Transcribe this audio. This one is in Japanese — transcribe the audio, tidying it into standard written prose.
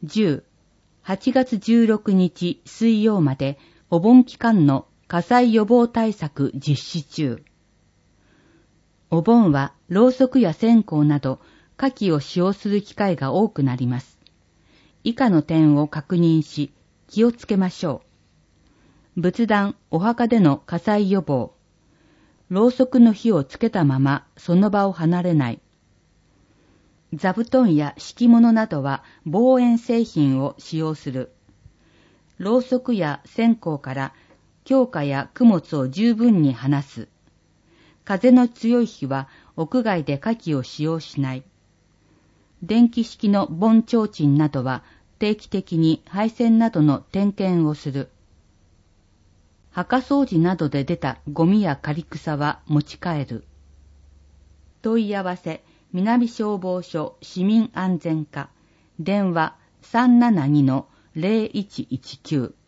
10、8月16日水曜までお盆期間の火災予防対策実施中。お盆はろうそくや線香など火器を使用する機会が多くなります。以下の点を確認し気をつけましょう。仏壇、お墓での火災予防。ろうそくの火をつけたままその場を離れない。座布団や敷物などは防煙製品を使用する。ろうそくや線香から供花や供物を十分に離す。風の強い日は屋外で火器を使用しない。電気式の盆提灯などは定期的に配線などの点検をする。墓掃除などで出たゴミや刈り草は持ち帰る。問い合わせ、南消防署市民安全課、電話 372-0119